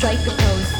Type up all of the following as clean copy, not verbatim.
strike a pose.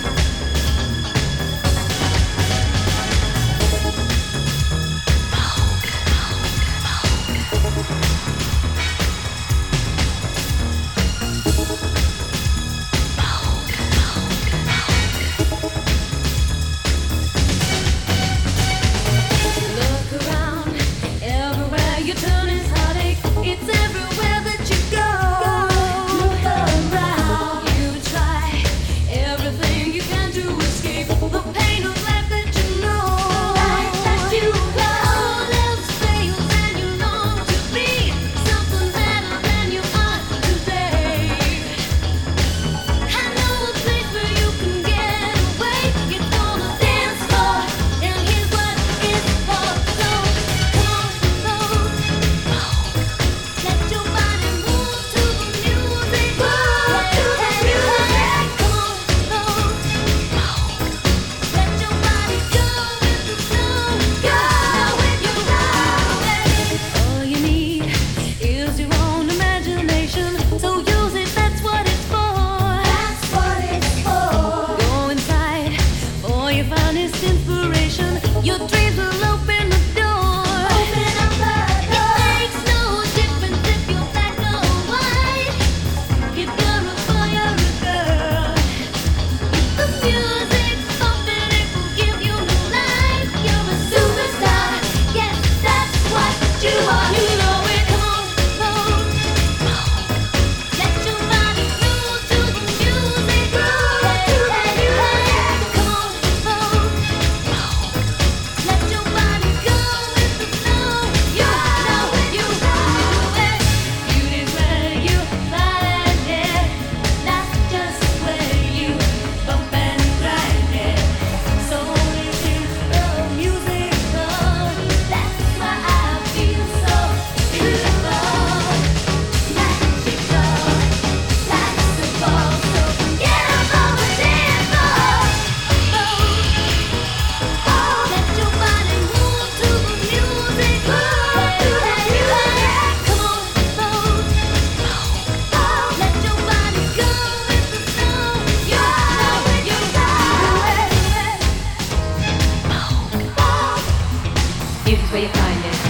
Beauty's where you find it.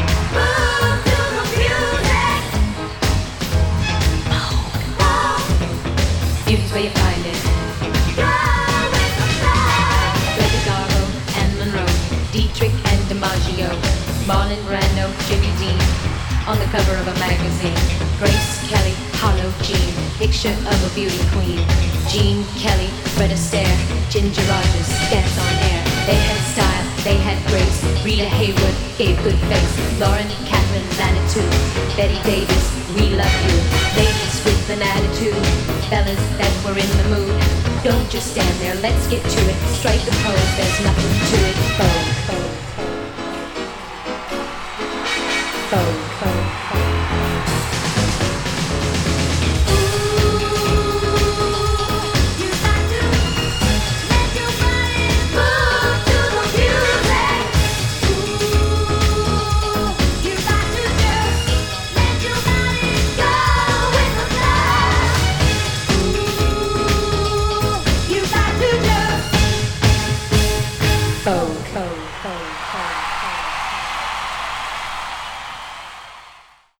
Move to the music. Beauty's where you find it. Go with the flow. Lady Gaga and Monroe, Dietrich and DiMaggio, Marlon Brando, Jimmy Dean, on the cover of a magazine. Grace Kelly, Hollow Jean, picture of a beauty queen. Jean Kelly, Fred Astaire, Ginger Rogers, dance on air. They had style, they had grace. Rita Hayworth gave good face. Lauren Catherine Latitude, Betty Davis, we love you. Ladies with an attitude, fellas that were in the mood. Don't just stand there, let's get to it. Strike a pose, there's nothing to it. Vogue, vogue, vogue, vogue, vogue. Vogue, vogue.